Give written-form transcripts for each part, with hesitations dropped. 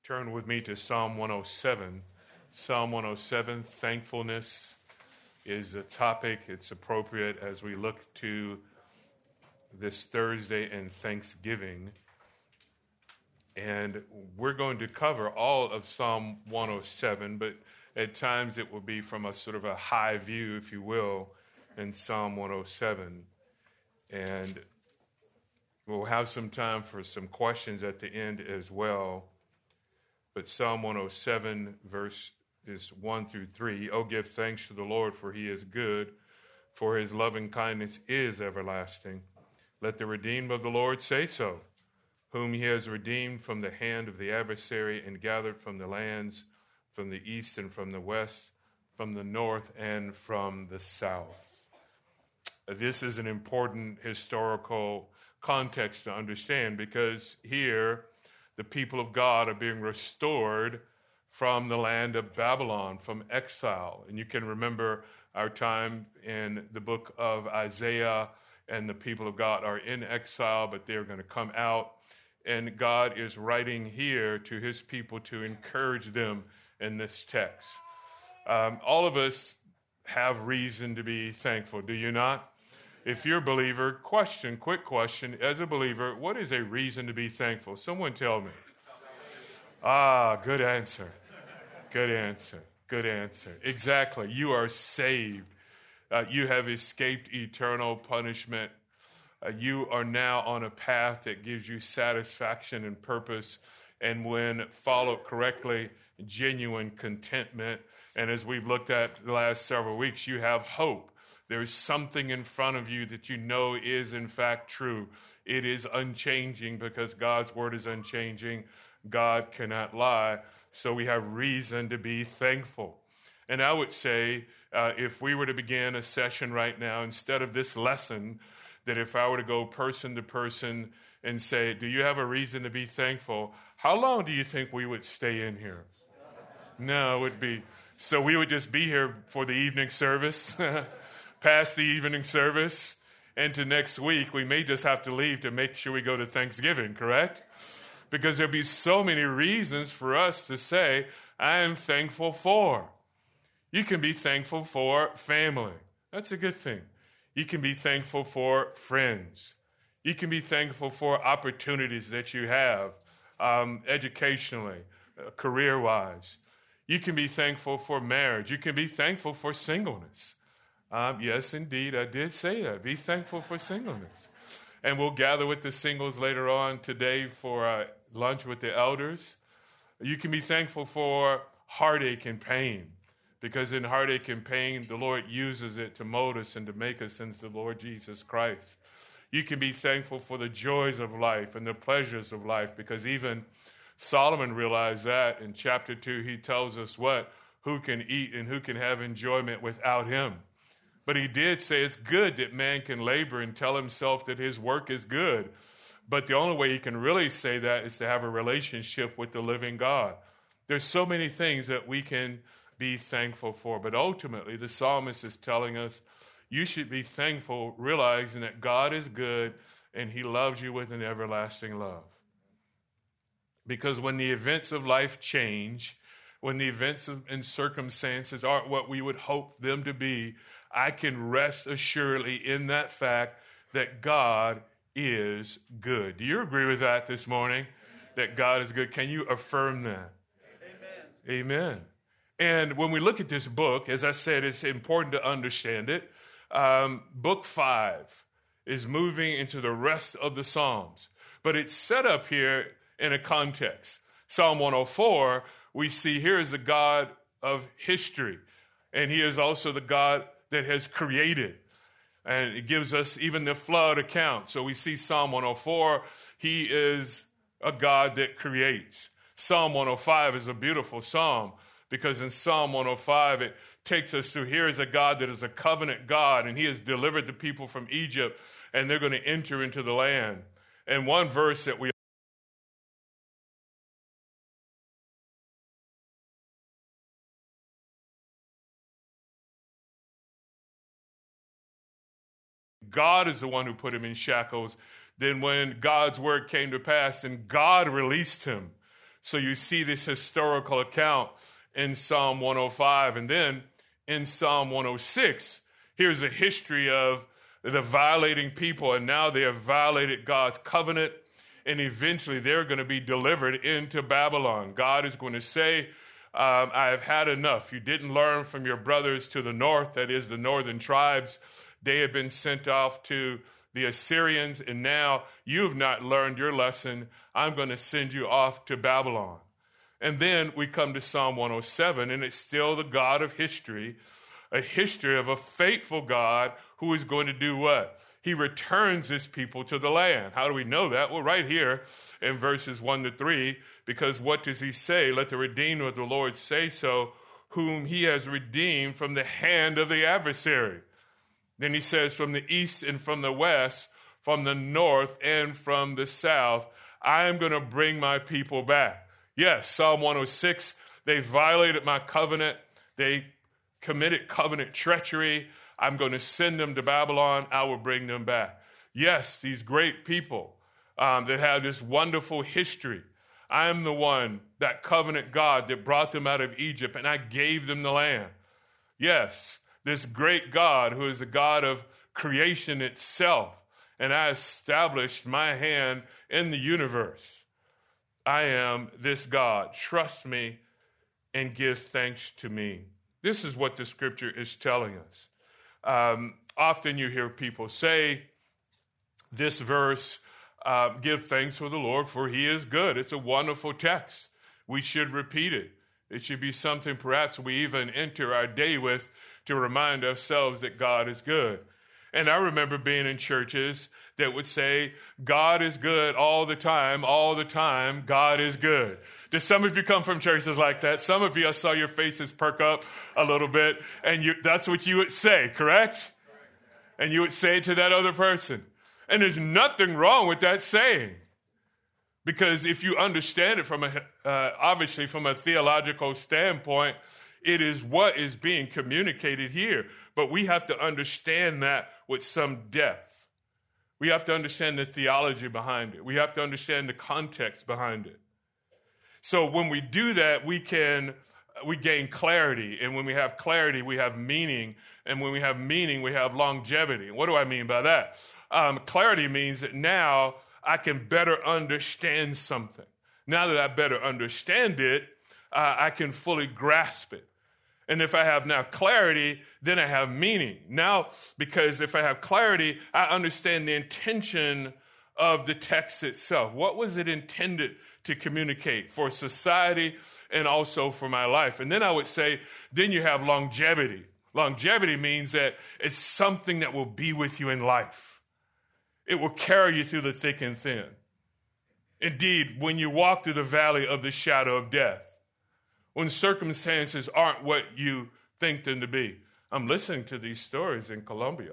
Turn with me to Psalm 107. Psalm 107, thankfulness is a topic. It's appropriate as we look to this Thursday and Thanksgiving. And we're going to cover all of Psalm 107, but at times it will be from a sort of a high view, if you will, in Psalm 107. And we'll have some time for some questions at the end as well. But Psalm 107, verses 1 through 3, "Oh, give thanks to the Lord, for he is good, for his loving kindness is everlasting. Let the redeemed of the Lord say so, whom he has redeemed from the hand of the adversary and gathered from the lands, from the east and from the west, from the north and from the south." This is an important historical context to understand, because here the people of God are being restored from the land of Babylon, from exile. And you can remember our time in the book of Isaiah, and the people of God are in exile, but they're going to come out. And God is writing here to his people to encourage them in this text. All of us have reason to be thankful, do you not? If you're a believer, quick question. As a believer, what is a reason to be thankful? Someone tell me. Good answer. Good answer. Good answer. Exactly. You are saved. You have escaped eternal punishment. You are now on a path that gives you satisfaction and purpose, and when followed correctly, genuine contentment. And as we've looked at the last several weeks, you have hope. There is something in front of you that you know is in fact true. It is unchanging because God's word is unchanging. God cannot lie. So we have reason to be thankful. And I would say, if we were to begin a session right now, instead of this lesson, that if I were to go person to person and say, do you have a reason to be thankful? How long do you think we would stay in here? No, it would be. So we would just be here for the evening service. Past the evening service, and to next week, we may just have to leave to make sure we go to Thanksgiving, correct? Because there'll be so many reasons for us to say, I am thankful for. You can be thankful for family. That's a good thing. You can be thankful for friends. You can be thankful for opportunities that you have, educationally, career-wise. You can be thankful for marriage. You can be thankful for singleness. Yes, indeed, I did say that. Be thankful for singleness. And we'll gather with the singles later on today for lunch with the elders. You can be thankful for heartache and pain, because in heartache and pain, the Lord uses it to mold us and to make us into the Lord Jesus Christ. You can be thankful for the joys of life and the pleasures of life, because even Solomon realized that in chapter 2. He tells us what? Who can eat and who can have enjoyment without him? But he did say it's good that man can labor and tell himself that his work is good. But the only way he can really say that is to have a relationship with the living God. There's so many things that we can be thankful for. But ultimately, the psalmist is telling us you should be thankful, realizing that God is good and he loves you with an everlasting love. Because when the events of life change, when the events and circumstances aren't what we would hope them to be, I can rest assuredly in that fact that God is good. Do you agree with that this morning? That God is good? Can you affirm that? Amen. Amen. And when we look at this book, as I said, it's important to understand it. Book 5 is moving into the rest of the Psalms. But it's set up here in a context. Psalm 104, we see here is the God of history. And he is also the God that has created. And it gives us even the flood account. So we see Psalm 104, he is a God that creates. Psalm 105 is a beautiful psalm, because in Psalm 105, it takes us through, here is a God that is a covenant God, and he has delivered the people from Egypt, and they're going to enter into the land. And one verse that we God is the one who put him in shackles. Then when God's word came to pass and God released him. So you see this historical account in Psalm 105. And then in Psalm 106, here's a history of the violating people, and now they have violated God's covenant, and eventually they're going to be delivered into Babylon. God is going to say, I have had enough. You didn't learn from your brothers to the north, that is the northern tribes. They have been sent off to the Assyrians, and now you have not learned your lesson. I'm going to send you off to Babylon. And then we come to Psalm 107, and it's still the God of history, a history of a faithful God who is going to do what? He returns his people to the land. How do we know that? Well, right here in verses 1-3, because what does he say? Let the redeemed of the Lord say so, whom he has redeemed from the hand of the adversary. Then he says, from the east and from the west, from the north and from the south, I am going to bring my people back. Yes, Psalm 106, they violated my covenant. They committed covenant treachery. I'm going to send them to Babylon. I will bring them back. Yes, these great people that have this wonderful history. I am the one, that covenant God that brought them out of Egypt, and I gave them the land. Yes, this great God who is the God of creation itself, and I established my hand in the universe. I am this God. Trust me and give thanks to me. This is what the scripture is telling us. Often you hear people say this verse, give thanks for the Lord, for he is good. It's a wonderful text. We should repeat it. It should be something perhaps we even enter our day with to remind ourselves that God is good. And I remember being in churches that would say, God is good all the time, God is good. Do some of you come from churches like that? Some of you, I saw your faces perk up a little bit, and that's what you would say, correct? And you would say it to that other person. And there's nothing wrong with that saying. Because if you understand it from obviously from a theological standpoint, it is what is being communicated here. But we have to understand that with some depth. We have to understand the theology behind it. We have to understand the context behind it. So when we do that, we gain clarity. And when we have clarity, we have meaning. And when we have meaning, we have longevity. What do I mean by that? Clarity means that now I can better understand something. Now that I better understand it, I can fully grasp it. And if I have now clarity, then I have meaning. Now, because if I have clarity, I understand the intention of the text itself. What was it intended to communicate for society and also for my life? And then I would say, then you have longevity. Longevity means that it's something that will be with you in life. It will carry you through the thick and thin. Indeed, when you walk through the valley of the shadow of death, when circumstances aren't what you think them to be. I'm listening to these stories in Colombia.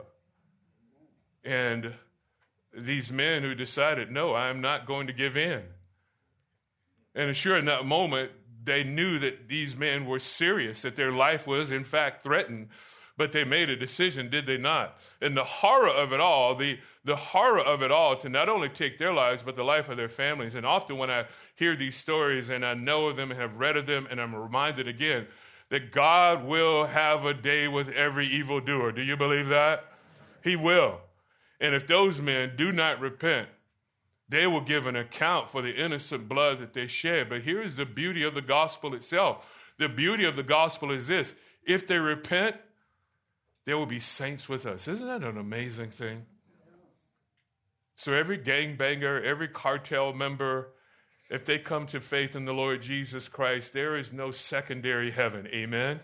And these men who decided, no, I'm not going to give in. And sure, in that moment, they knew that these men were serious, that their life was, in fact, threatened. But they made a decision, did they not? And the horror of it all, the horror of it all to not only take their lives, but the life of their families. And often when I hear these stories and I know of them and have read of them, and I'm reminded again that God will have a day with every evildoer. Do you believe that? He will. And if those men do not repent, they will give an account for the innocent blood that they shed. But here is the beauty of the gospel itself. The beauty of the gospel is this. If they repent, there will be saints with us. Isn't that an amazing thing? So every gangbanger, every cartel member, if they come to faith in the Lord Jesus Christ, there is no secondary heaven. Amen?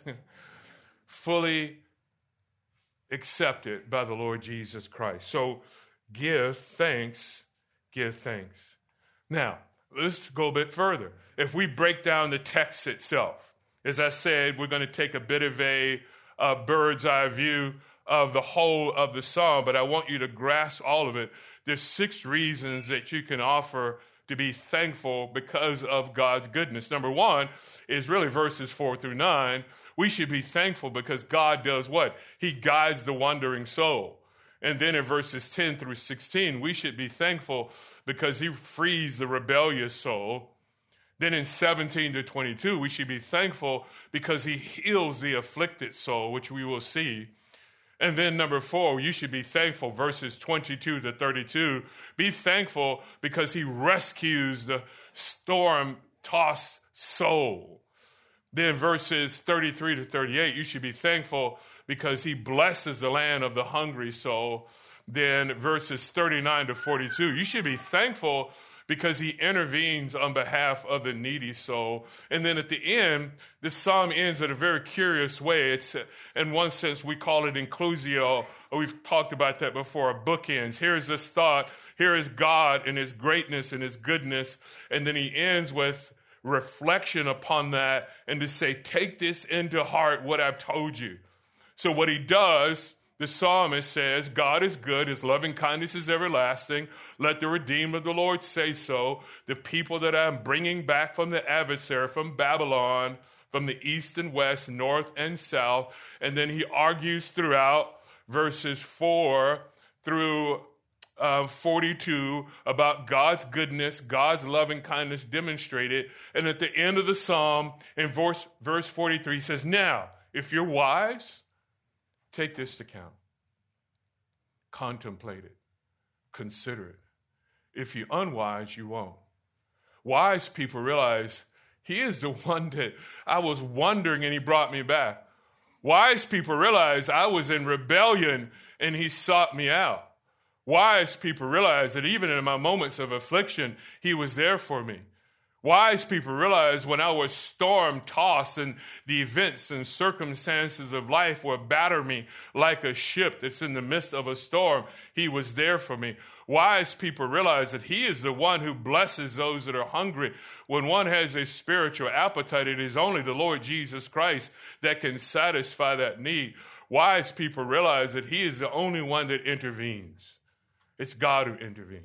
Fully accepted by the Lord Jesus Christ. So give thanks, give thanks. Now, let's go a bit further. If we break down the text itself, as I said, we're going to take a bit of a bird's eye view of the whole of the psalm, but I want you to grasp all of it. There's 6 reasons that you can offer to be thankful because of God's goodness. Number 1 is really verses 4-9. We should be thankful because God does what? He guides the wandering soul. And then in verses 10-16, we should be thankful because he frees the rebellious soul. Then in 17 to 22, we should be thankful because he heals the afflicted soul, which we will see. And then number 4, you should be thankful, verses 22 to 32. Be thankful because he rescues the storm-tossed soul. Then verses 33 to 38, you should be thankful because he blesses the land of the hungry soul. Then verses 39 to 42, you should be thankful because he intervenes on behalf of the needy soul. And then at the end, this psalm ends in a very curious way. It's, in one sense, we call it inclusio. We've talked about that before, bookends. Here is this thought. Here is God and his greatness and his goodness. And then he ends with reflection upon that and to say, take this into heart, what I've told you. So what he does, the psalmist says, God is good, his loving kindness is everlasting. Let the redeemed of the Lord say so. The people that I'm bringing back from the adversary, from Babylon, from the east and west, north and south. And then he argues throughout verses 4 through 42 about God's goodness, God's loving kindness demonstrated. And at the end of the psalm, in verse 43, he says, now, if you're wise, take this to count. Contemplate it. Consider it. If you're unwise, you won't. Wise people realize he is the one that I was wandering and he brought me back. Wise people realize I was in rebellion and he sought me out. Wise people realize that even in my moments of affliction, he was there for me. Wise people realize when I was storm-tossed and the events and circumstances of life were battering me like a ship that's in the midst of a storm, he was there for me. Wise people realize that he is the one who blesses those that are hungry. When one has a spiritual appetite, it is only the Lord Jesus Christ that can satisfy that need. Wise people realize that he is the only one that intervenes. It's God who intervenes.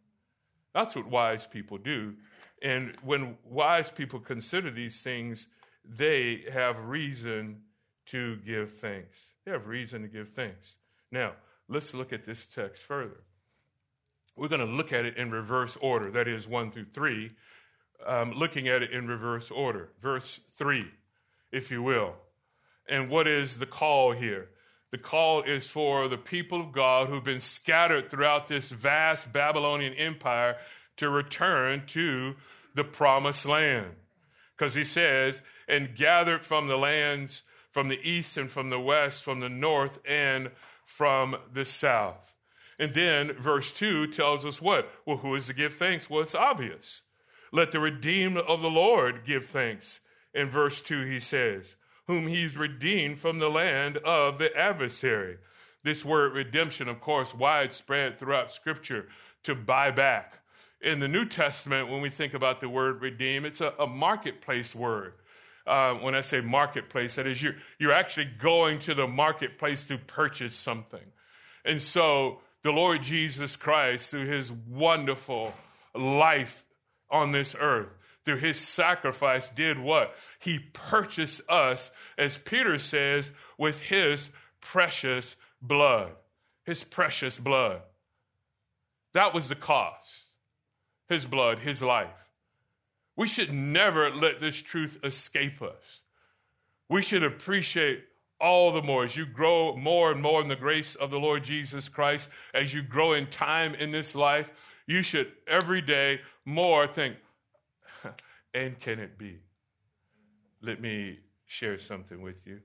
That's what wise people do. And when wise people consider these things, they have reason to give thanks. They have reason to give thanks. Now, let's look at this text further. We're going to look at it in reverse order. That is 1 through 3. Looking at it in reverse order. Verse 3, if you will. And what is the call here? The call is for the people of God who've been scattered throughout this vast Babylonian empire to return to the promised land. Because he says, and gathered from the lands from the east and from the west, from the north and from the south. And then verse 2 tells us what? Well, who is to give thanks? Well, it's obvious. Let the redeemed of the Lord give thanks. In verse 2 he says, whom he's redeemed from the land of the adversary. This word redemption, of course, widespread throughout Scripture, to buy back. In the New Testament, when we think about the word redeem, it's a marketplace word. When I say marketplace, that is you're actually going to the marketplace to purchase something. And so the Lord Jesus Christ, through his wonderful life on this earth, through his sacrifice, did what? He purchased us, as Peter says, with his precious blood. His precious blood. That was the cost. His blood, his life. We should never let this truth escape us. We should appreciate all the more as you grow more and more in the grace of the Lord Jesus Christ, as you grow in time in this life, you should every day more think, and can it be? Let me share something with you.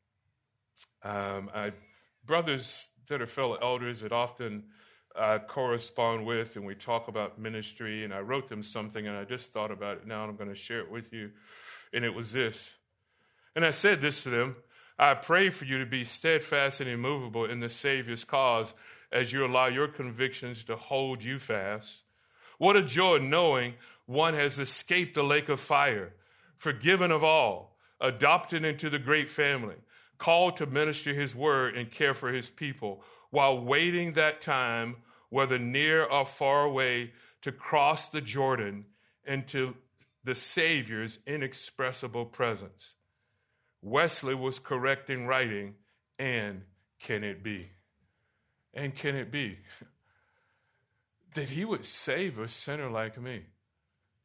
Brothers that are fellow elders that often correspond with, and we talk about ministry, and I wrote them something, and I just thought about it now, and I'm going to share it with you. And it was this. And I said this to them, I pray for you to be steadfast and immovable in the Savior's cause as you allow your convictions to hold you fast. What a joy knowing one has escaped the lake of fire, forgiven of all, adopted into the great family, called to minister his word and care for his people, while waiting that time, whether near or far away, to cross the Jordan into the Savior's inexpressible presence. Wesley was correct in writing, and can it be? And can it be that he would save a sinner like me?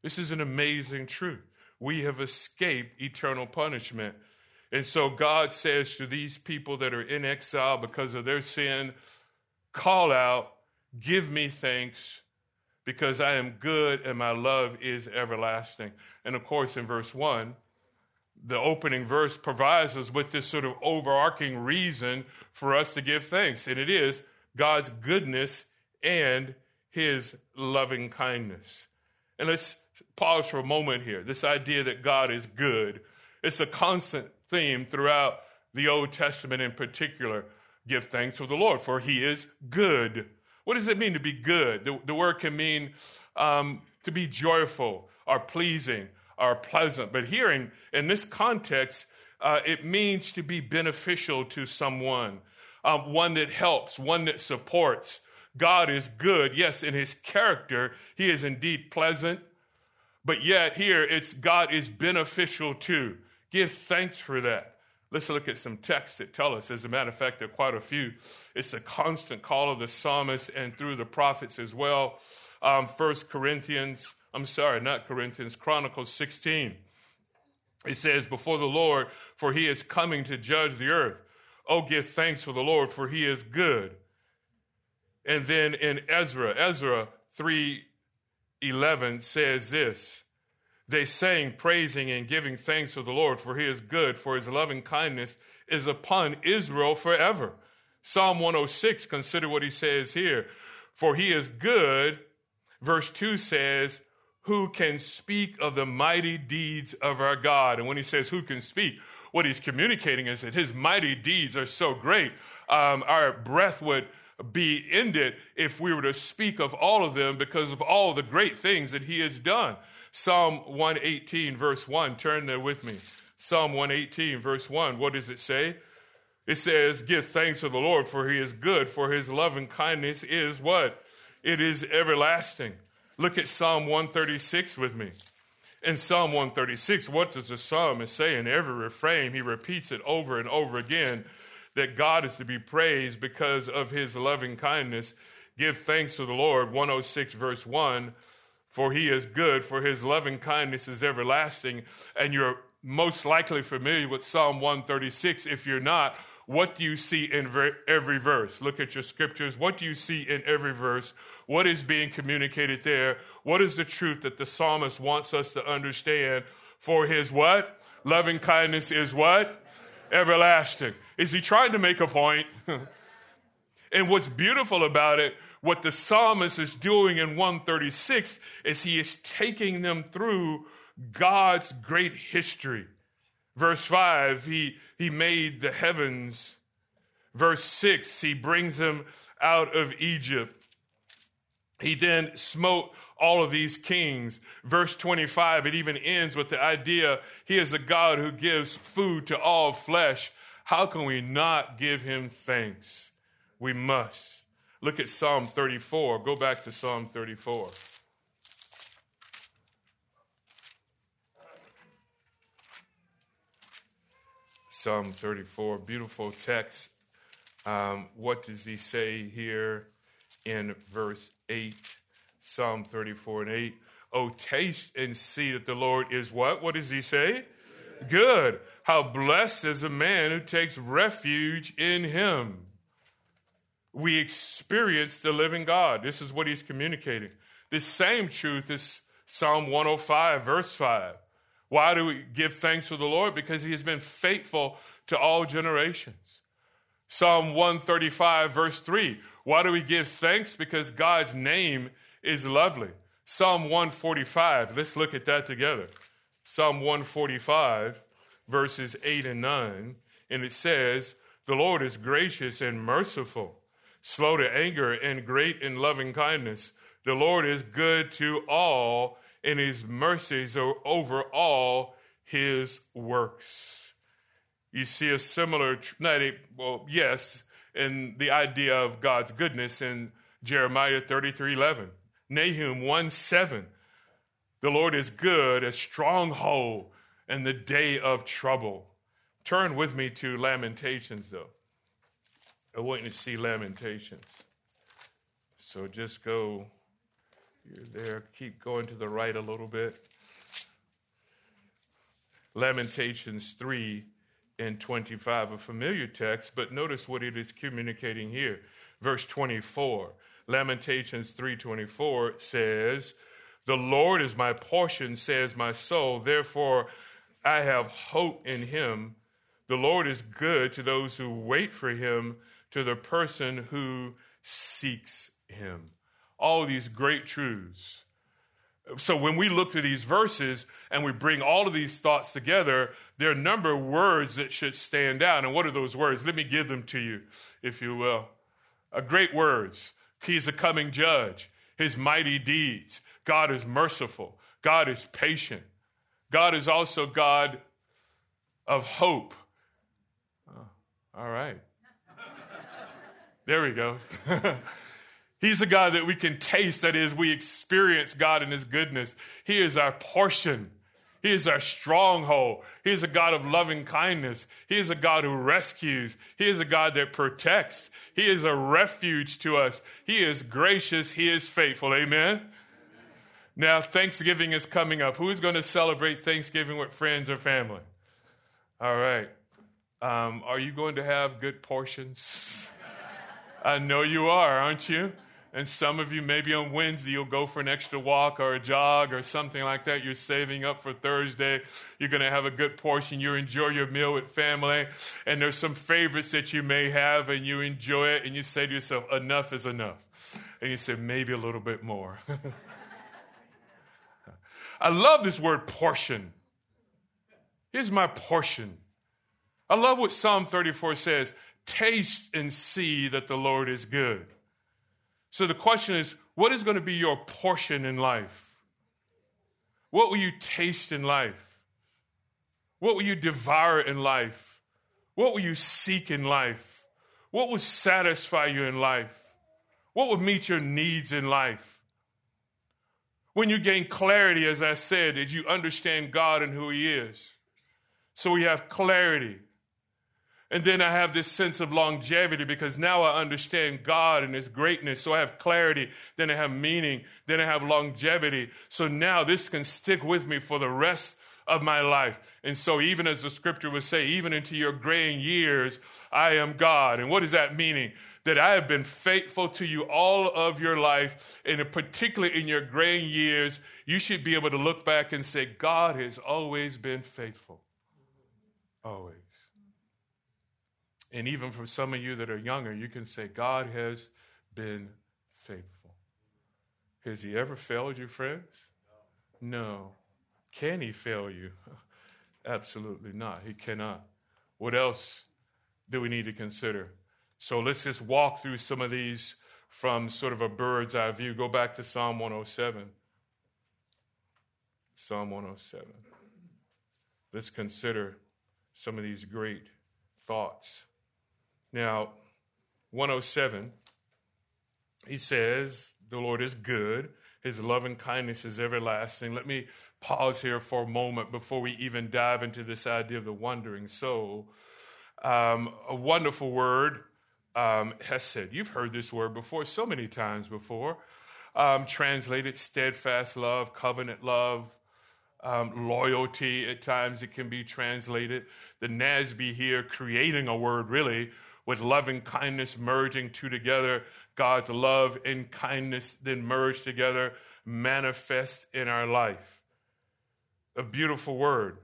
This is an amazing truth. We have escaped eternal punishment. And so God says to these people that are in exile because of their sin, call out, give me thanks, because I am good and my love is everlasting. And of course, in verse 1, the opening verse provides us with this sort of overarching reason for us to give thanks. And it is God's goodness and his loving kindness. And let's pause for a moment here. This idea that God is good, it's a constant theme throughout the Old Testament in particular. Give thanks to the Lord, for he is good. What does it mean to be good? The word can mean to be joyful or pleasing or pleasant. But here in this context, it means to be beneficial to someone, one that helps, one that supports. God is good. Yes, in his character, he is indeed pleasant. But yet here, it's God is beneficial too. Give thanks for that. Let's look at some texts that tell us. As a matter of fact, there are quite a few. It's a constant call of the psalmist and through the prophets as well. Chronicles 16. It says, before the Lord, for he is coming to judge the earth. Oh, give thanks for the Lord, for he is good. And then in Ezra 3:11 says this, they sang, praising and giving thanks to the Lord, for he is good, for his loving kindness is upon Israel forever. Psalm 106, consider what he says here. For he is good, verse 2 says, who can speak of the mighty deeds of our God? And when he says who can speak, what he's communicating is that his mighty deeds are so great, our breath would be ended if we were to speak of all of them because of all the great things that he has done. Psalm 118, verse 1, turn there with me. Psalm 118, verse 1, what does it say? It says, give thanks to the Lord, for he is good, for his loving kindness is what? It is everlasting. Look at Psalm 136 with me. In Psalm 136, what does the psalmist say? In every refrain, he repeats it over and over again, that God is to be praised because of his loving kindness. Give thanks to the Lord, 106, verse 1, for he is good, for his loving kindness is everlasting. And you're most likely familiar with Psalm 136. If you're not, what do you see in every verse? Look at your scriptures. What do you see in every verse? What is being communicated there? What is the truth that the psalmist wants us to understand? For his what? Loving kindness is what? Everlasting. Is he trying to make a point? And what's beautiful about it, what the psalmist is doing in 136 is he is taking them through God's great history. Verse 5, he made the heavens. Verse 6, he brings them out of Egypt. He then smote all of these kings. Verse 25, it even ends with the idea he is a God who gives food to all flesh. How can we not give him thanks? We must. Look at Psalm 34. Go back to Psalm 34. Psalm 34, beautiful text. What does he say here in verse 8? Psalm 34 and 8. Oh, taste and see that the Lord is what? What does he say? Good. How blessed is a man who takes refuge in him. We experience the living God. This is what he's communicating. This same truth is Psalm 105, verse 5. Why do we give thanks to the Lord? Because he has been faithful to all generations. Psalm 135, verse 3. Why do we give thanks? Because God's name is lovely. Psalm 145, let's look at that together. Psalm 145, verses 8 and 9. And it says, the Lord is gracious and merciful, slow to anger and great in loving kindness. The Lord is good to all, and his mercies are over all his works. You see a similar, in the idea of God's goodness in Jeremiah 33:11. Nahum 1:7. The Lord is good, a stronghold in the day of trouble. Turn with me to Lamentations, though. I want you to see Lamentations. So just go You're there. Keep going to the right a little bit. Lamentations 3:25, a familiar text, but notice what it is communicating here. Verse 24, Lamentations 3:24 says, "The Lord is my portion, says my soul, therefore I have hope in him. The Lord is good to those who wait for him, to the person who seeks him." All these great truths. So when we look to these verses and we bring all of these thoughts together, there are a number of words that should stand out. And what are those words? Let me give them to you, if you will. Great words. He's a coming judge. His mighty deeds. God is merciful. God is patient. God is also God of hope. Oh, all right. There we go. He's a God that we can taste, that is, we experience God in his goodness. He is our portion. He is our stronghold. He is a God of loving kindness. He is a God who rescues. He is a God that protects. He is a refuge to us. He is gracious. He is faithful. Amen? Now, Thanksgiving is coming up. Who's going to celebrate Thanksgiving with friends or family? All right. Are you going to have good portions? I know you are, aren't you? And some of you, maybe on Wednesday, you'll go for an extra walk or a jog or something like that. You're saving up for Thursday. You're going to have a good portion. You enjoy your meal with family. And there's some favorites that you may have, and you enjoy it. And you say to yourself, enough is enough. And you say, maybe a little bit more. I love this word portion. Here's my portion. I love what Psalm 34 says. Taste and see that the Lord is good. So the question is, what is going to be your portion in life? What will you taste in life? What will you devour in life? What will you seek in life? What will satisfy you in life? What will meet your needs in life? When you gain clarity, as I said, did you understand God and who he is? So we have clarity. And then I have this sense of longevity because now I understand God and his greatness. So I have clarity, then I have meaning, then I have longevity. So now this can stick with me for the rest of my life. And so even as the scripture would say, even into your graying years, I am God. And what is that meaning? That I have been faithful to you all of your life, and particularly in your graying years, you should be able to look back and say, God has always been faithful. Always. And even for some of you that are younger, you can say, God has been faithful. Has he ever failed you, friends? No. Can he fail you? Absolutely not. He cannot. What else do we need to consider? So let's just walk through some of these from sort of a bird's eye view. Go back to Psalm 107. Psalm 107. Let's consider some of these great thoughts. Now, 107, he says, the Lord is good. His loving kindness is everlasting. Let me pause here for a moment before we even dive into this idea of the wandering soul. A wonderful word, hesed. You've heard this word before, so many times before. Translated steadfast love, covenant love, loyalty. At times it can be translated. The NASB here creating a word really with loving kindness merging two together. God's love and kindness then merge together, manifest in our life. A beautiful word.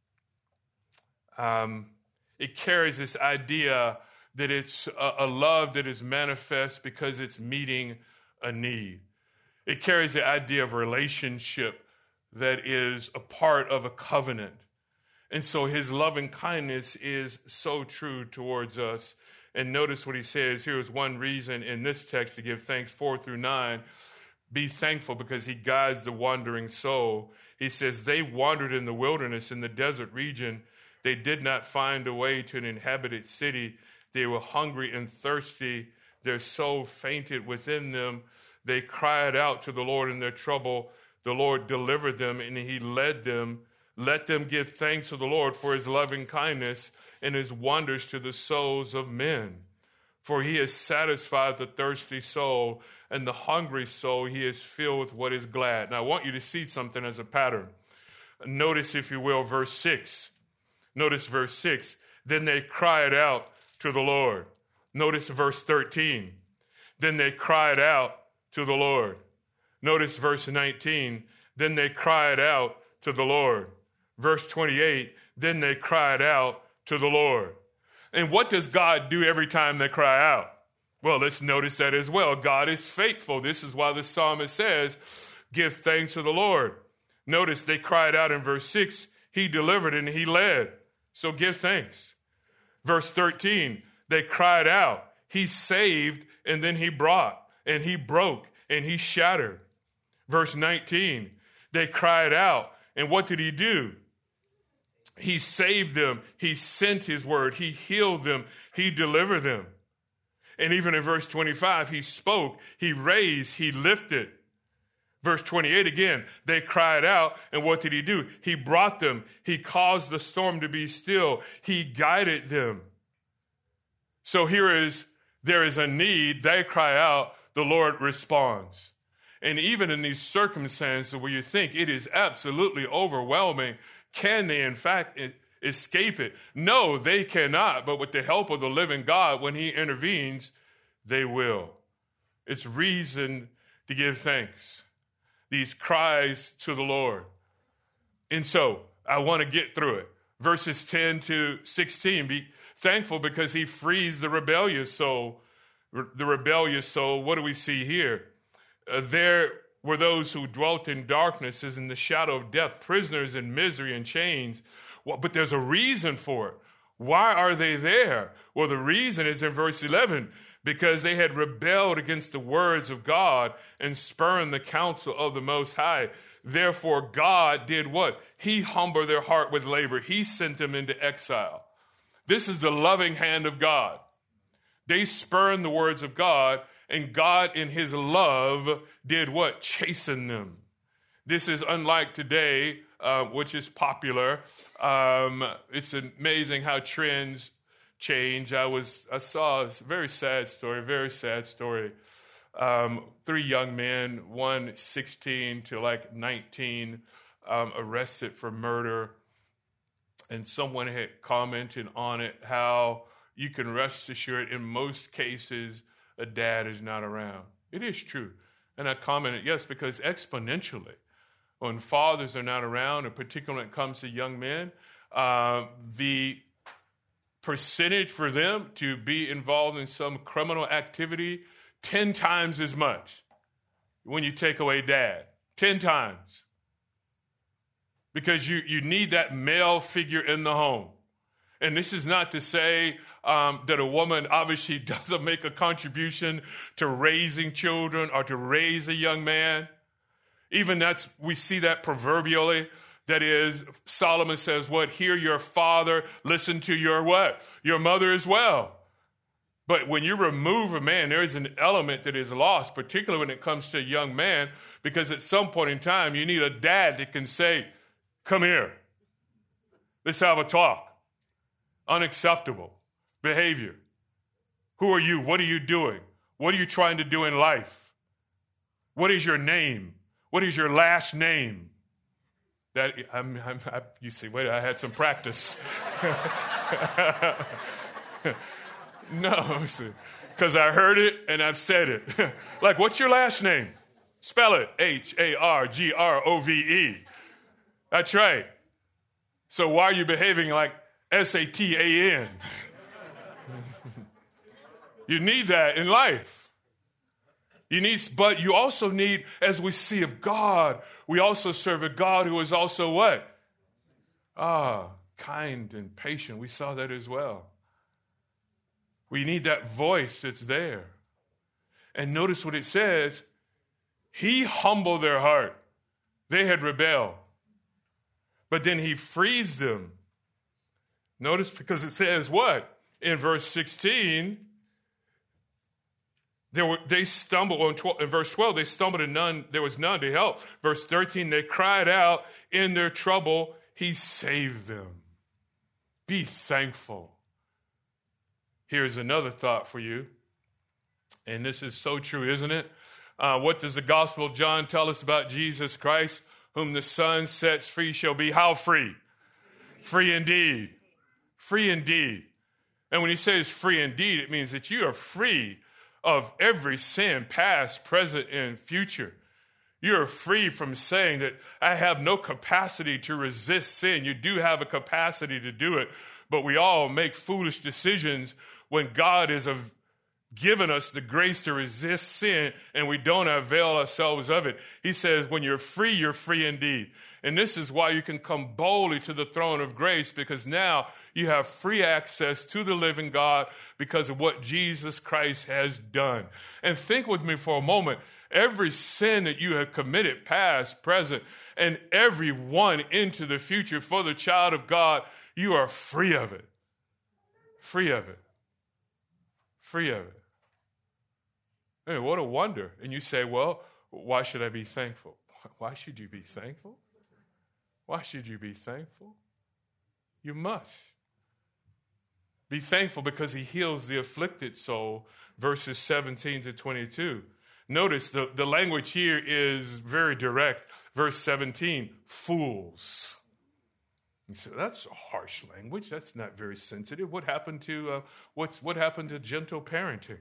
It carries this idea that it's a love that is manifest because it's meeting a need. It carries the idea of relationship that is a part of a covenant. And so his loving kindness is so true towards us. And notice what he says. Here is one reason in this text to give thanks, 4-9. Be thankful because he guides the wandering soul. He says, they wandered in the wilderness, in the desert region. They did not find a way to an inhabited city. They were hungry and thirsty. Their soul fainted within them. They cried out to the Lord in their trouble. The Lord delivered them and he led them. Let them give thanks to the Lord for his loving kindness and his wonders to the souls of men. For he has satisfied the thirsty soul, and the hungry soul he has filled with what is glad. Now, I want you to see something as a pattern. Notice, if you will, verse 6. Notice verse 6. Then they cried out to the Lord. Notice verse 13. Then they cried out to the Lord. Notice verse 19. Then they cried out to the Lord. Verse 28. Then they cried out to the Lord. And what does God do every time they cry out? Well, let's notice that as well. God is faithful. This is why the psalmist says, give thanks to the Lord. Notice they cried out in verse 6, he delivered and he led. So give thanks. Verse 13, they cried out, he saved and then he brought, and he broke and he shattered. Verse 19, they cried out, and what did he do? He saved them. He sent his word. He healed them. He delivered them. And even in verse 25, he spoke, he raised, he lifted. Verse 28 again, they cried out, and what did he do? He brought them. He caused the storm to be still. He guided them. So there is a need. They cry out, the Lord responds. And even in these circumstances where you think it is absolutely overwhelming, can they, in fact, escape it? No, they cannot. But with the help of the living God, when he intervenes, they will. It's reason to give thanks. These cries to the Lord. And so I want to get through it. Verses 10 to 16. Be thankful because he frees the rebellious soul. The rebellious soul, what do we see here? There were those who dwelt in darkness as in the shadow of death, prisoners in misery and chains. Well, but there's a reason for it. Why are they there? Well, the reason is in verse 11, because they had rebelled against the words of God and spurned the counsel of the Most High. Therefore, God did what? He humbled their heart with labor. He sent them into exile. This is the loving hand of God. They spurned the words of God, and God in his love did what? Chasten them. This is unlike today, which is popular. It's amazing how trends change. I saw a very sad story. 3 young men, one 16 to like 19, arrested for murder. And someone had commented on it, how you can rest assured in most cases, a dad is not around. It is true. And I commented, yes, because exponentially, when fathers are not around, and particularly when it comes to young men, the percentage for them to be involved in some criminal activity, 10 times as much when you take away dad. 10 times. Because you need that male figure in the home. And this is not to say that a woman obviously doesn't make a contribution to raising children or to raise a young man. Even we see that proverbially. That is, Solomon says, what? Hear your father, listen to your what? Your mother as well. But when you remove a man, there is an element that is lost, particularly when it comes to a young man, because at some point in time, you need a dad that can say, come here. Let's have a talk. Unacceptable behavior. Who are you? What are you doing? What are you trying to do in life? What is your name? What is your last name? You see, wait, I had some practice. No, because I heard it and I've said it. Like, what's your last name? Spell it. Hargrove. That's right. So why are you behaving like Satan? You need that in life. But you also need, as we see of God, we also serve a God who is also what? Kind and patient. We saw that as well. We need that voice that's there. And notice what it says. He humbled their heart. They had rebelled. But then he frees them. Notice, because it says what? In verse 16, they stumbled. In verse 12, they stumbled and there was none to help. Verse 13, they cried out in their trouble. He saved them. Be thankful. Here's another thought for you. And this is so true, isn't it? What does the Gospel of John tell us about Jesus Christ? Whom the Son sets free shall be how free? Free indeed. Free indeed. And when he says free indeed, it means that you are free of every sin, past, present, and future. You are free from saying that I have no capacity to resist sin. You do have a capacity to do it, but we all make foolish decisions when God has given us the grace to resist sin and we don't avail ourselves of it. He says, when you're free indeed. And this is why you can come boldly to the throne of grace, because now you have free access to the living God because of what Jesus Christ has done. And think with me for a moment. Every sin that you have committed, past, present, and every one into the future for the child of God, you are free of it. Free of it. Free of it. Hey, what a wonder. And you say, well, why should I be thankful? Why should you be thankful? Why should you be thankful? You must. Be thankful because he heals the afflicted soul, verses 17 to 22. Notice the language here is very direct. Verse 17, fools. You say, that's a harsh language. That's not very sensitive. What happened to gentle parenting?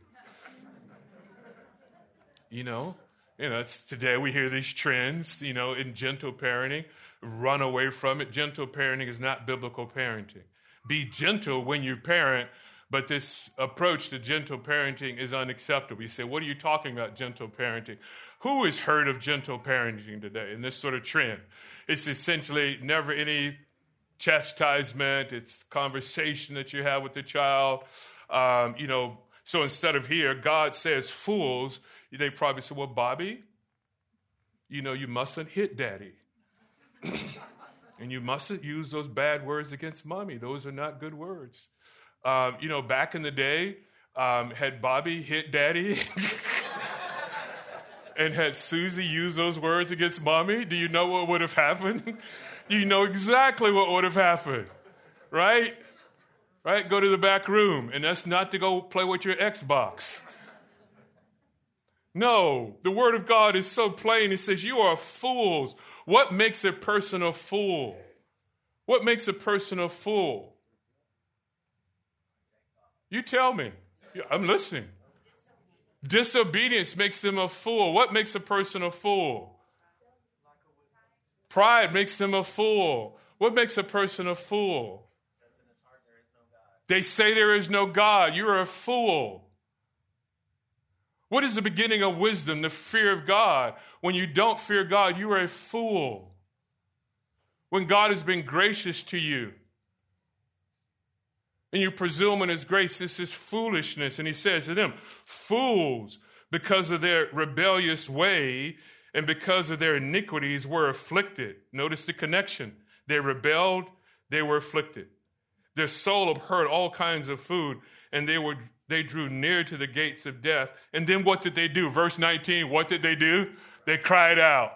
It's today we hear these trends, in gentle parenting. Run away from it. Gentle parenting is not biblical parenting. Be gentle when you parent, but this approach to gentle parenting is unacceptable. You say, what are you talking about, gentle parenting? Who has heard of gentle parenting today in this sort of trend? It's essentially never any chastisement. It's conversation that you have with the child. So instead of here, God says fools, they probably say, well, Bobby, you mustn't hit daddy. And you mustn't use those bad words against mommy. Those are not good words. Back in the day, had Bobby hit daddy and had Susie use those words against mommy, do you know what would have happened? You know exactly what would have happened, right? Right? Go to the back room, and that's not to go play with your Xbox. No, the word of God is so plain. It says, you are fools. What makes a person a fool? What makes a person a fool? You tell me. I'm listening. Disobedience makes them a fool. What makes a person a fool? Pride makes them a fool. What makes a person a fool? They say there is no God. You're a fool. What is the beginning of wisdom? The fear of God. When you don't fear God, you are a fool. When God has been gracious to you and you presume in his grace, this is foolishness. And he says to them, fools, because of their rebellious way and because of their iniquities were afflicted. Notice the connection. They rebelled, they were afflicted. Their soul abhorred all kinds of food, and they drew near to the gates of death. And then what did they do? Verse 19, what did they do? They cried out.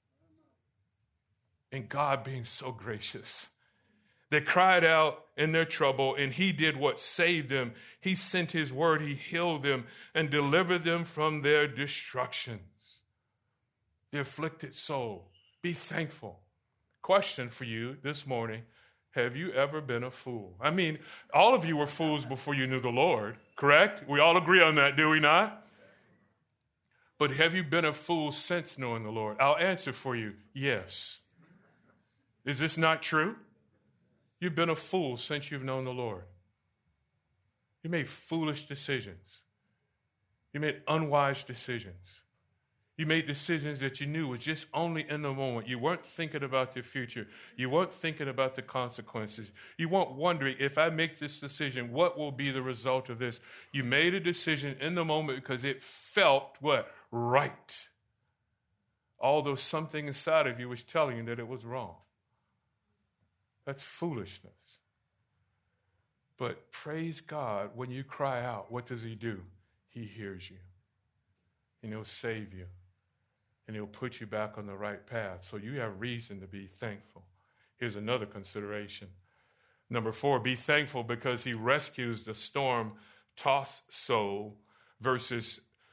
And God being so gracious, they cried out in their trouble, and he did what saved them. He sent his word, he healed them, and delivered them from their destructions. The afflicted soul, be thankful. Question for you this morning. Have you ever been a fool? I mean, all of you were fools before you knew the Lord, correct? We all agree on that, do we not? But have you been a fool since knowing the Lord? I'll answer for you, yes. Is this not true? You've been a fool since you've known the Lord. You made foolish decisions. You made unwise decisions. You made decisions that you knew was just only in the moment. You weren't thinking about the future. You weren't thinking about the consequences. You weren't wondering, if I make this decision, what will be the result of this? You made a decision in the moment because it felt what? Right. Although something inside of you was telling you that it was wrong. That's foolishness. But praise God, when you cry out, what does he do? He hears you. And he'll save you. And he'll put you back on the right path. So you have reason to be thankful. Here's another consideration. Number 4, be thankful because he rescues the storm-tossed soul, verses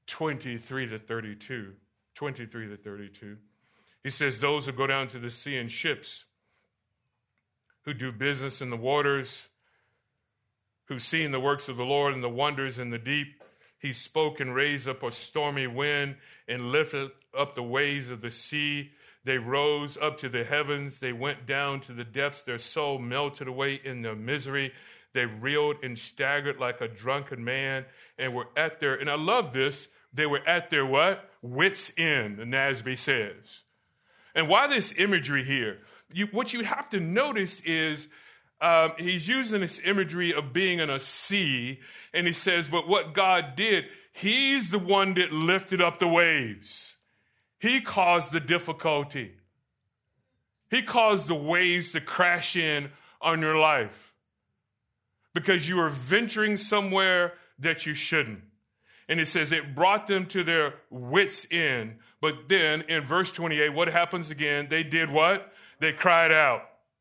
23 to 32. 23 to 32. He says, those who go down to the sea in ships, who do business in the waters, who've seen the works of the Lord and the wonders in the deep. He spoke and raised up a stormy wind and lifted up the waves of the sea. They rose up to the heavens. They went down to the depths. Their soul melted away in their misery. They reeled and staggered like a drunken man and were at their, and I love this, they were at their what? Wits' end, the NASB says. And why this imagery here? What you have to notice is he's using this imagery of being in a sea, and he says, but what God did, he's the one that lifted up the waves. He caused the difficulty. He caused the waves to crash in on your life because you are venturing somewhere that you shouldn't. And it says it brought them to their wits' end. But then in verse 28, what happens again? They did what? They cried out.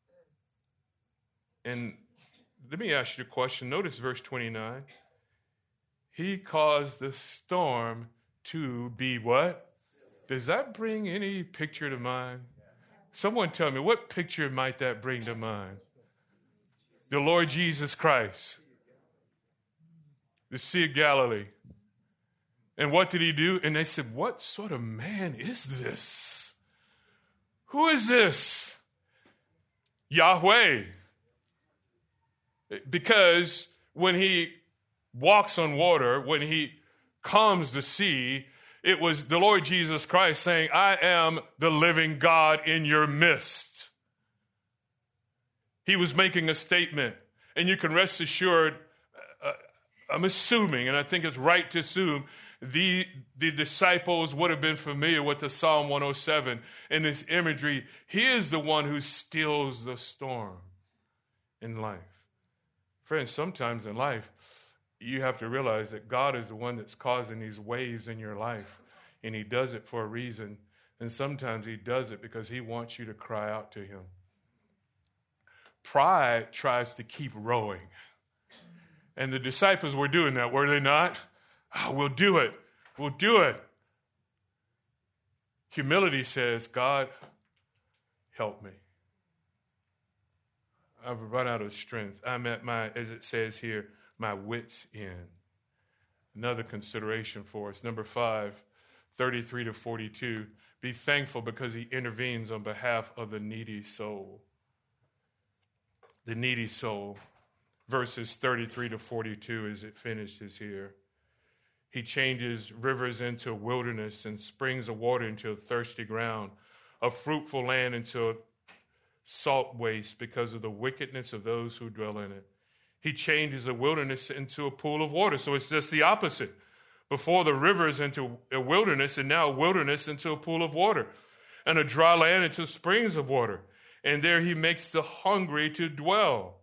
And let me ask you a question. Notice verse 29. He caused the storm to be what? Does that bring any picture to mind? Someone tell me, what picture might that bring to mind? The Lord Jesus Christ. The Sea of Galilee. And what did he do? And they said, what sort of man is this? Who is this? Yahweh. Because when he walks on water, when he calms the sea, it was the Lord Jesus Christ saying, I am the living God in your midst. He was making a statement. And you can rest assured, I'm assuming, and I think it's right to assume, the disciples would have been familiar with the Psalm 107 and this imagery. He is the one who stills the storm in life. Friends, sometimes in life, you have to realize that God is the one that's causing these waves in your life, and he does it for a reason. And sometimes he does it because he wants you to cry out to him. Pride tries to keep rowing. And the disciples were doing that, were they not? Oh, we'll do it. We'll do it. Humility says, God, help me. I've run out of strength. I'm at my, as it says here, my wits' end. Another consideration for us. Number 5, 33 to 42. Be thankful because he intervenes on behalf of the needy soul. The needy soul. Verses 33 to 42 as it finishes here. He changes rivers into a wilderness and springs of water into a thirsty ground, a fruitful land into a salt waste because of the wickedness of those who dwell in it. He changes a wilderness into a pool of water. So it's just the opposite. Before the rivers into a wilderness, and now a wilderness into a pool of water, and a dry land into springs of water. And there he makes the hungry to dwell.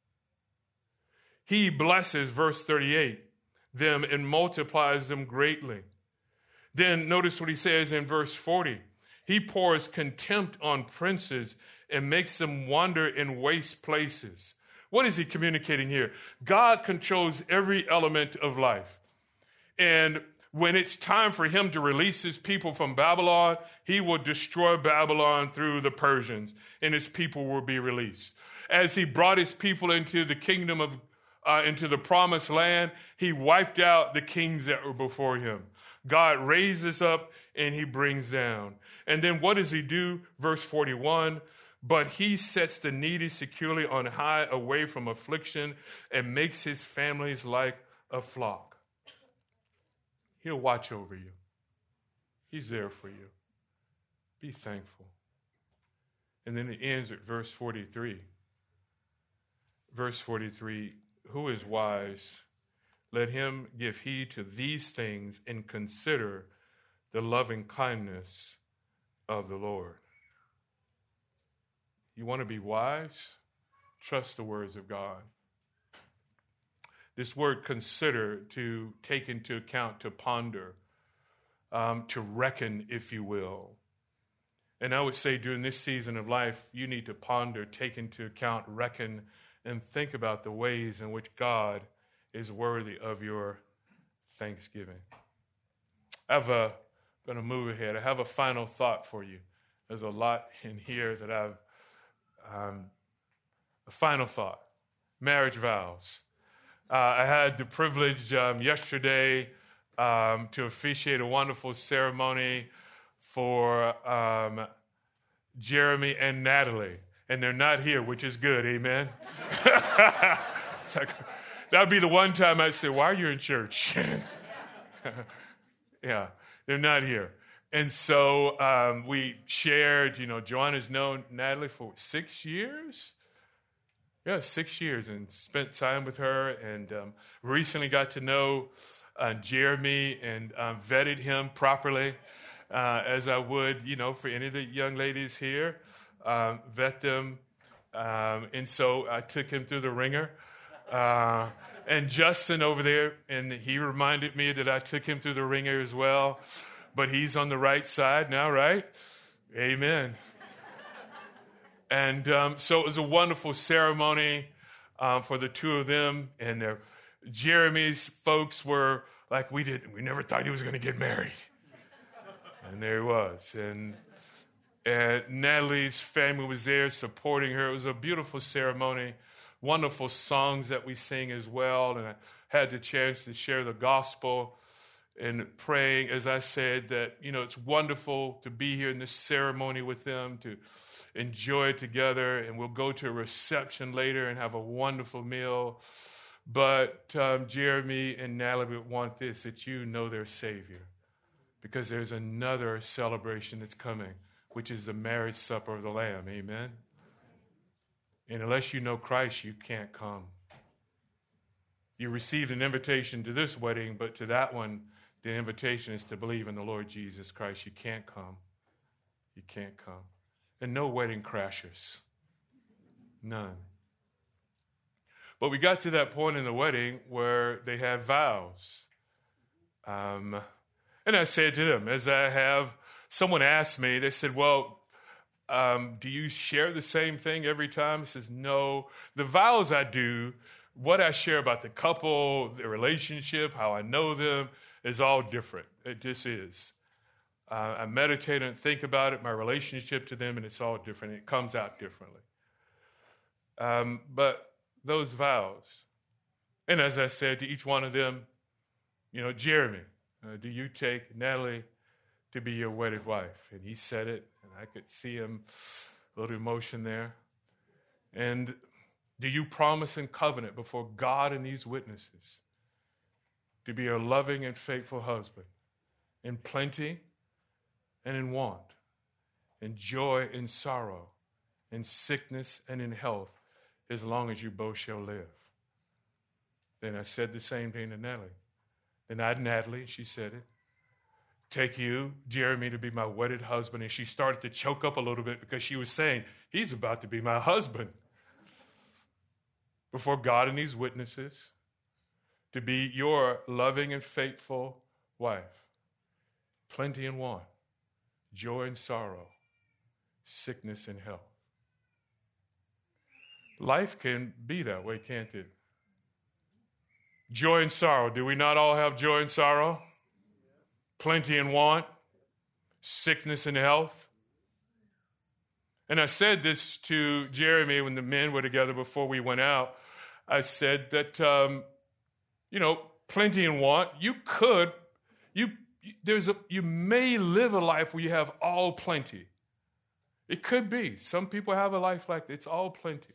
He blesses, verse 38, them and multiplies them greatly. Then notice what he says in verse 40. He pours contempt on princes and makes them wander in waste places. What is he communicating here? God controls every element of life. And when it's time for him to release his people from Babylon, he will destroy Babylon through the Persians, and his people will be released. As he brought his people into the kingdom of into the promised land, he wiped out the kings that were before him. God raises up and he brings down. And then what does he do? Verse 41, but he sets the needy securely on high away from affliction and makes his families like a flock. He'll watch over you. He's there for you. Be thankful. And then it ends at verse 43. Verse 43, who is wise? Let him give heed to these things and consider the loving kindness of the Lord. You want to be wise? Trust the words of God. This word consider, to take into account, to ponder, to reckon, if you will. And I would say during this season of life, you need to ponder, take into account, reckon, and think about the ways in which God is worthy of your thanksgiving. going to move ahead. I have a final thought for you. There's a lot in here that a final thought, marriage vows. I had the privilege yesterday to officiate a wonderful ceremony for Jeremy and Natalie. And they're not here, which is good, amen? It's like, that would be the one time I'd say, why are you in church? Yeah, they're not here. And so we shared, Joanna's known Natalie for 6 years? Yeah, 6 years, and spent time with her, and recently got to know Jeremy and vetted him properly, as I would, for any of the young ladies here, vet them. And so I took him through the ringer. And Justin over there, and he reminded me that I took him through the ringer as well. But he's on the right side now, right? Amen. And so it was a wonderful ceremony for the two of them. And Jeremy's folks were like, we never thought he was going to get married. And there he was. And Natalie's family was there supporting her. It was a beautiful ceremony, wonderful songs that we sing as well. And I had the chance to share the gospel and praying, as I said, that, it's wonderful to be here in this ceremony with them, to enjoy it together. And we'll go to a reception later and have a wonderful meal. But Jeremy and Natalie want this, that you know their Savior, because there's another celebration that's coming, which is the marriage supper of the Lamb. Amen? And unless you know Christ, you can't come. You received an invitation to this wedding, but to that one, the invitation is to believe in the Lord Jesus Christ. You can't come. You can't come. And no wedding crashers. None. But we got to that point in the wedding where they had vows. And I said to them, as I have, someone asked me, they said, well, do you share the same thing every time? I says, no. The vows I do, what I share about the couple, the relationship, how I know them, is all different. It just is. I meditate and think about it, my relationship to them, and it's all different. It comes out differently. But those vows, and as I said to each one of them, Jeremy, do you take Natalie to be your wedded wife? And he said it, and I could see him, a little emotion there. And do you promise and covenant before God and these witnesses to be a loving and faithful husband in plenty and in want, in joy and sorrow, in sickness and in health, as long as you both shall live? Then I said the same thing to Natalie. Then I had Natalie, she said it. Take you, Jeremy, to be my wedded husband. And she started to choke up a little bit because she was saying, he's about to be my husband. Before God and these witnesses, to be your loving and faithful wife. Plenty and want, joy and sorrow, sickness and health. Life can be that way, can't it? Joy and sorrow. Do we not all have joy and sorrow? Plenty and want, sickness and health. And I said this to Jeremy when the men were together before we went out. I said that, plenty and want. You may live a life where you have all plenty. It could be. Some people have a life like that. It's all plenty.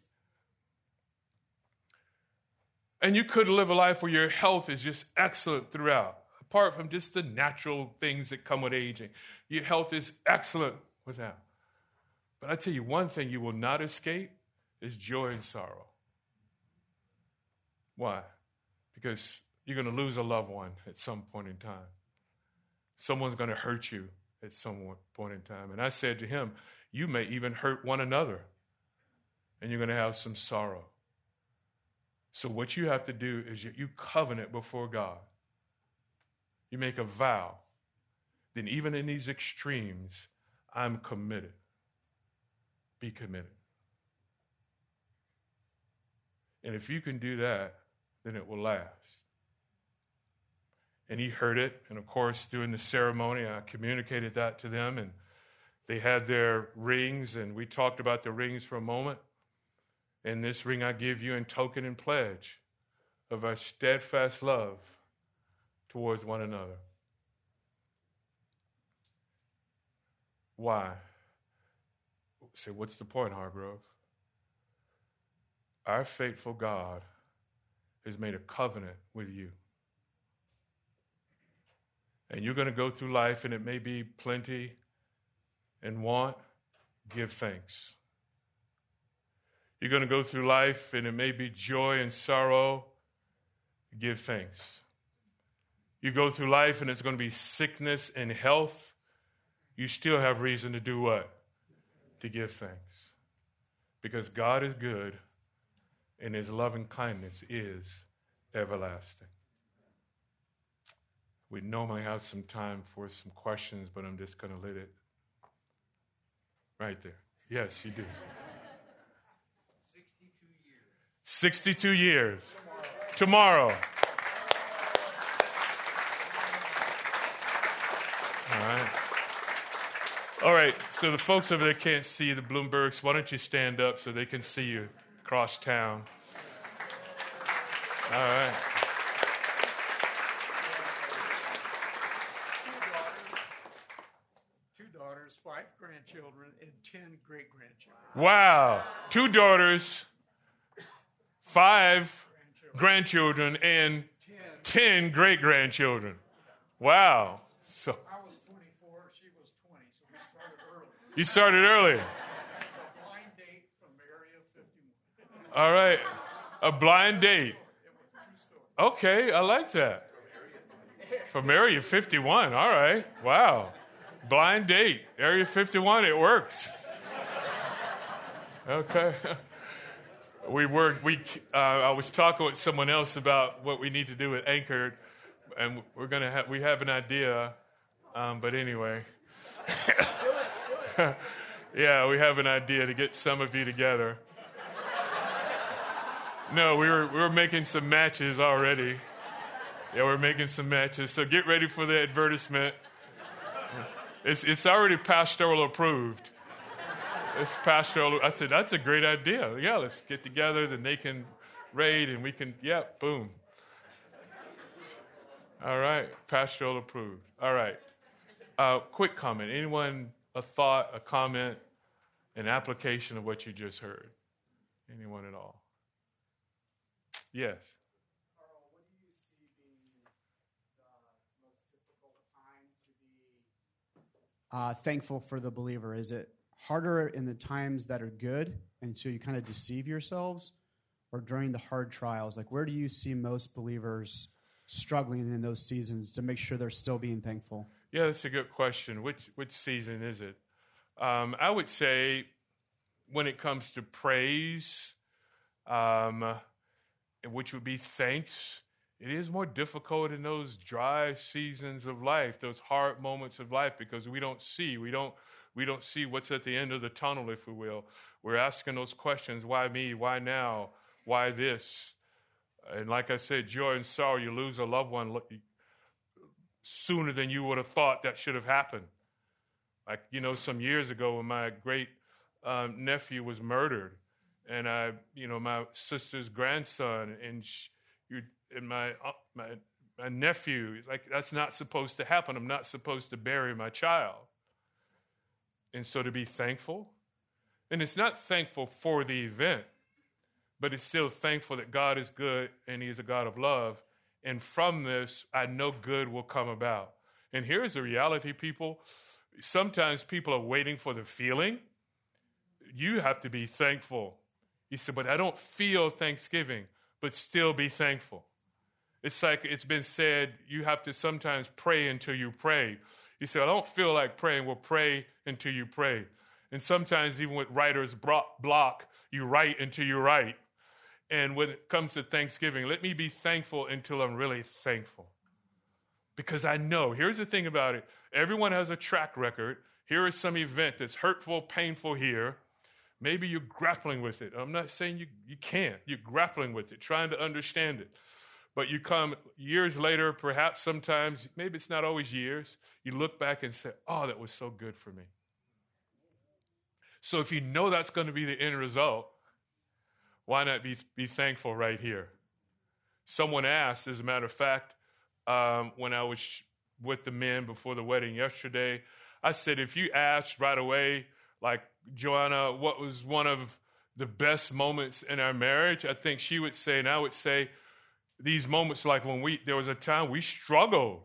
And you could live a life where your health is just excellent throughout, apart from just the natural things that come with aging. Your health is excellent with that. But I tell you, one thing you will not escape is joy and sorrow. Why? Because you're going to lose a loved one at some point in time. Someone's going to hurt you at some point in time. And I said to him, you may even hurt one another, and you're going to have some sorrow. So what you have to do is you covenant before God. You make a vow. Then even in these extremes, I'm committed. Be committed. And if you can do that, then it will last. And he heard it. And of course, during the ceremony, I communicated that to them. And they had their rings, and we talked about the rings for a moment. And this ring I give you in token and pledge of our steadfast love towards one another. Why? Say, what's the point, Hargrove? Our faithful God has made a covenant with you. And you're going to go through life, and it may be plenty and want. Give thanks. You're going to go through life, and it may be joy and sorrow. Give thanks. You go through life, and it's going to be sickness and health. You still have reason to do what? To give thanks. Because God is good, and his loving kindness is everlasting. We normally have some time for some questions, but I'm just going to let it right there. Yes, you do. 62 years. Tomorrow. All right, so the folks over there can't see the Bloombergs. Why don't you stand up so they can see you across town? All right. Two daughters, 5 grandchildren, and 10 great-grandchildren. Wow. 2 daughters, 5 grandchildren, and 10 great-grandchildren. Wow. So I was 24, she was 20, so we started early. you started early. It's a blind date from Area 51. All right. A blind date. It was a true story. Okay, I like that. From Area 51. All right. Wow. Blind date. Area 51, it works. Okay. I was talking with someone else about what we need to do with Anchored, and we have an idea, but anyway. Yeah, we have an idea to get some of you together. No, we were making some matches already. Yeah, we're making some matches. So get ready for the advertisement. It's already pastoral approved. It's pastoral. I said, that's a great idea. Yeah, let's get together, then they can raid and we can, yeah, boom. All right, pastoral approved. All right. Quick comment. Anyone, a thought, a comment, an application of what you just heard? Anyone at all? Yes. Carl, what do you see being the most difficult time to be thankful for the believer? Is it harder in the times that are good, and so you kind of deceive yourselves, or during the hard trials? Like, where do you see most believers struggling in those seasons to make sure they're still being thankful? Yeah, that's a good question. Which season is it? I would say when it comes to praise, which would be thanks, it is more difficult in those dry seasons of life, those hard moments of life, because we don't see what's at the end of the tunnel, if we will. We're asking those questions: why me? Why now? Why this? And like I said, joy and sorrow, you lose a loved one sooner than you would have thought that should have happened. Like, some years ago when my great nephew was murdered, and my sister's grandson, and my nephew, like, that's not supposed to happen. I'm not supposed to bury my child. And so to be thankful, and it's not thankful for the event, but it's still thankful that God is good and he is a God of love. And from this, I know good will come about. And here's the reality, people. Sometimes people are waiting for the feeling. You have to be thankful. You say, but I don't feel Thanksgiving, but still be thankful. It's like it's been said, you have to sometimes pray until you pray. You say, I don't feel like praying. Well, pray until you pray. And sometimes even with writer's block, you write until you write. And when it comes to Thanksgiving, let me be thankful until I'm really thankful. Because I know, here's the thing about it. Everyone has a track record. Here is some event that's hurtful, painful here. Maybe you're grappling with it. I'm not saying you can't. You're grappling with it, trying to understand it. But you come years later, perhaps sometimes, maybe it's not always years, you look back and say, oh, that was so good for me. So if you know that's going to be the end result, why not be thankful right here? Someone asked, as a matter of fact, when I was with the men before the wedding yesterday, I said, if you asked right away, like, Joanna, what was one of the best moments in our marriage? I think she would say, and I would say, these moments like when there was a time we struggled.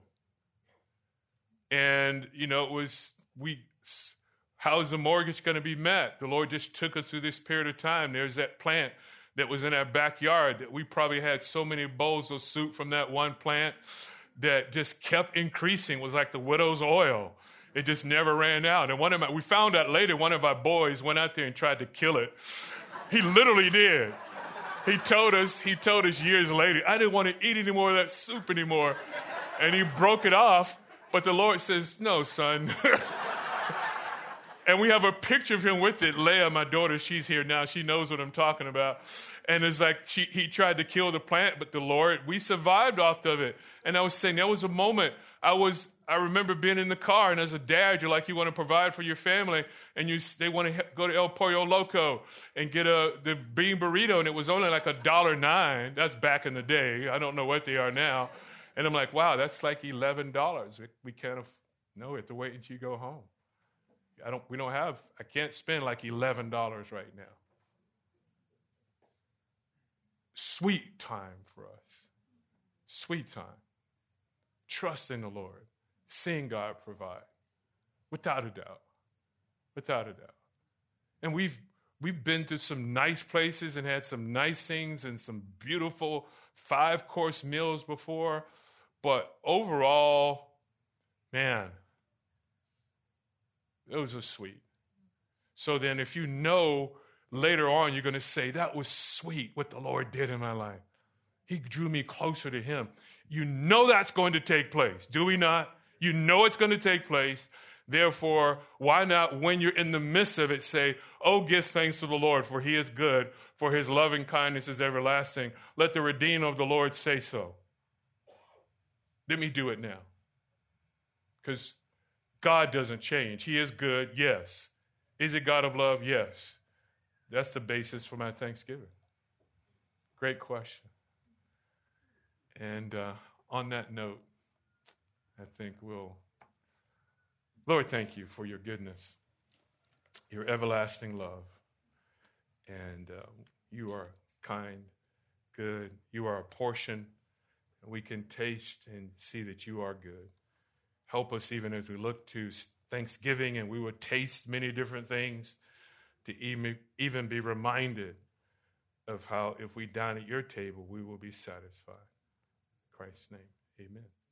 And, it was, how's the mortgage going to be met? The Lord just took us through this period of time. There's that plant that was in our backyard that we probably had so many bowls of soup from that one plant that just kept increasing. It was like the widow's oil. It just never ran out. And we found out later, one of our boys went out there and tried to kill it. He literally did. He told us years later, I didn't want to eat any more of that soup anymore. And he broke it off. But the Lord says, no, son. And we have a picture of him with it. Leah, my daughter, she's here now. She knows what I'm talking about. And it's like he tried to kill the plant, but the Lord, we survived off of it. And I was saying, there was a moment I remember being in the car, and as a dad, you're like, you want to provide for your family, and they want to go to El Pollo Loco and get the bean burrito, and it was only like $1.09. That's back in the day. I don't know what they are now. And I'm like, wow, that's like $11. We can't, no, we have to wait until you go home. I can't spend like $11 right now. Sweet time for us. Sweet time. Trust in the Lord. Seeing God provide. Without a doubt. Without a doubt. And we've been to some nice places and had some nice things and some beautiful 5-course meals before. But overall, man, those are sweet. So then if you know later on, you're going to say, that was sweet what the Lord did in my life. He drew me closer to him. You know that's going to take place, do we not? You know it's going to take place. Therefore, why not, when you're in the midst of it, say, oh, give thanks to the Lord, for he is good, for his loving kindness is everlasting. Let the redeemed of the Lord say so. Let me do it now. Because God doesn't change. He is good, yes. Is he God of love? Yes. That's the basis for my Thanksgiving. Great question. And on that note, I think Lord, thank you for your goodness, your everlasting love. And you are kind, good. You are a portion. We can taste and see that you are good. Help us even as we look to Thanksgiving and we will taste many different things, to even be reminded of how if we dine at your table, we will be satisfied. In Christ's name, amen.